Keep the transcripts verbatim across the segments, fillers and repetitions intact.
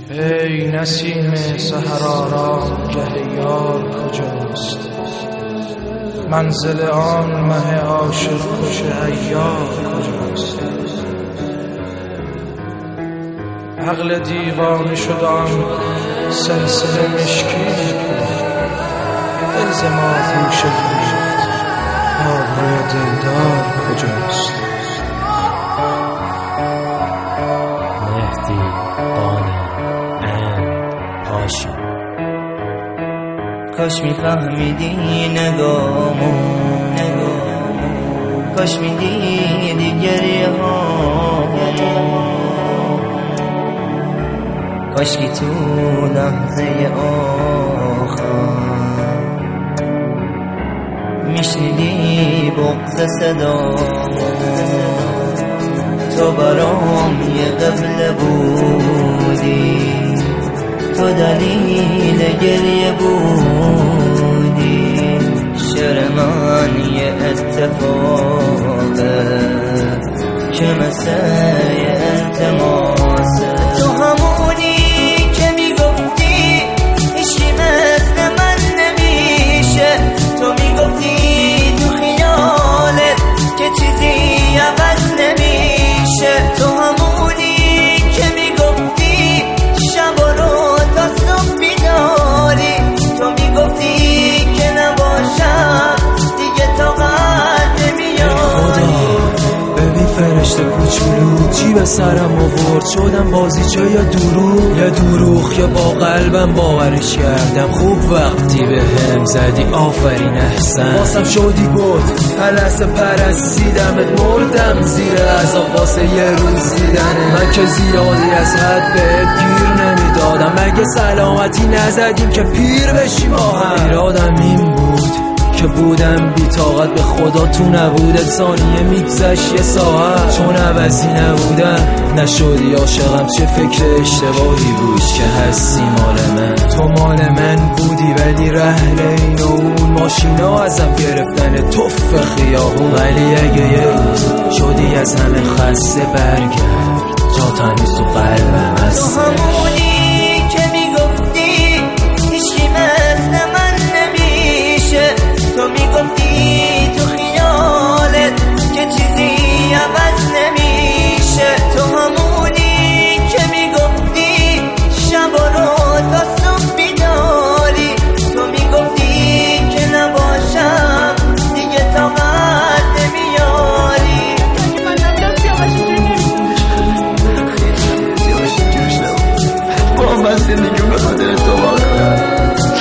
ای نسیم سحرآرام گه یار کجاست؟ منزل آن مه عاشق کش عیار کجاست؟ عقل دیوانه شد آن سلسله مشکی، دل ما گوشه گیرد آبروی دلدار کجاست؟ مهدی قانی پاشا، کاش میفهمیدی نگامو نگامو کاش میدیدی گریه هامو، کاش که تو لحظه آخر میشنیدی بغض صدامو، تو برام یه قبله بودی، تو دلیل گریه بودی، شعر من یه اتفاقه که مثل یه التماسه. تو همونی که میگفتی هیچی مثل من نمیشه، تو میگفتی تو خیالت که چیزی عوض نمیشه، تو همونی که میگفتی شب رو تا صبح بیداری، تو میگفتی که نباشم دیگه طاقت نمیاری. ببین فرشته کوچولو چی به سرم آورد، شدم بازیچه یا دروغ یا دروغ یا با قلبم باورش کردم. خوب وقتی به هم زدی آفرین احسن، واسم شدی بود پلس پرستیدمت، مردم زیر عذاب واسه یه روز دیدنه. من که زیادی از حد بهت گیر نمیدادم، مگه سلامتی نزدیم که پیر بشیم با هم؟ ایرادم این بود که بودم بی طاقت به خدا، تو نبودت ثانیه میگذشت یه ساعت، چون عوضی نبودم نشدی عاشقم. چه فکر اشتباهی بود که هستی مال من، تو مال من بودی ولی رهن این و اون ماشینا ازم گرفتن توف خیابون. ولی اگه یه روز شدی از همه خسته برگرد، جا تنیز تو قلبم هست. تو همونی که میگفتی هیچی مثل من نمیشه، تو میگفتی تو خیالت که چیزی عوض نمیشه، تو همونی که میگفتی شب رو تا صبح بیداری، تو میگفتی که نباشم دیگه طاقت نمیاری. با من زندگیم به خاطر تو واقعا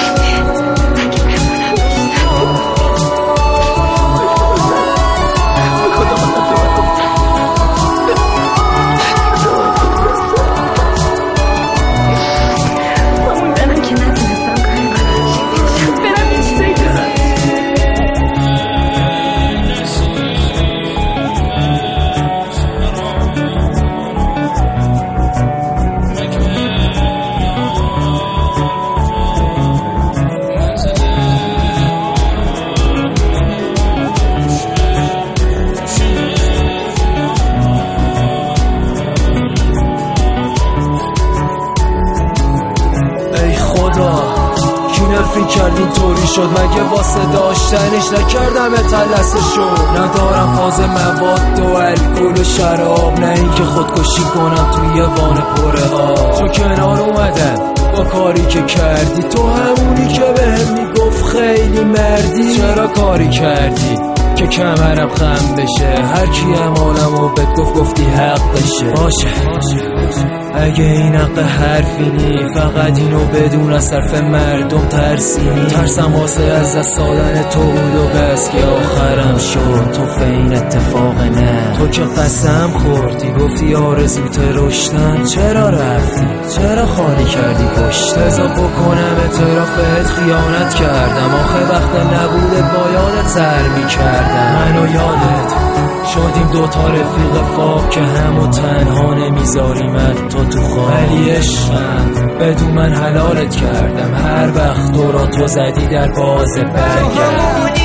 فکر کردین طوری شد، مگه واسه داشتنش نکردم اتلسه شد. ندارم فاز مواد و الکل و شراب، نه این که خودکشی کنم توی وان پره آب. تو کنار اومدم با کاری که کردی، تو همونی که بهم میگفت خیلی مردی. چرا کاری کردی که کمرم خم بشه؟ هر کی امانمو بهت گفت گفتی حقشه. باشه اگه این حق حرفی نی، فقط اینو بدون از طرف مردم ترسینی. ترسم واسه از دست دادن تو بود و بس که آخرم شد تو فین اتفاق نه. تو که قسم خوردی گفتی آرزوت رشدن، چرا رفتی؟ چرا خالی کردی پشت؟ بذار بکنم اعترافت خیانت کردم، آخه وقت نبودت با یادت سر میکردم. منو یادت شدیم دوتا رفیق فاق که همو تنها نمیذاریمت تو تو خواه. ولی عشقم بدون من حلالت کردم، هر وقت تو را تو زدی در باز برگرد.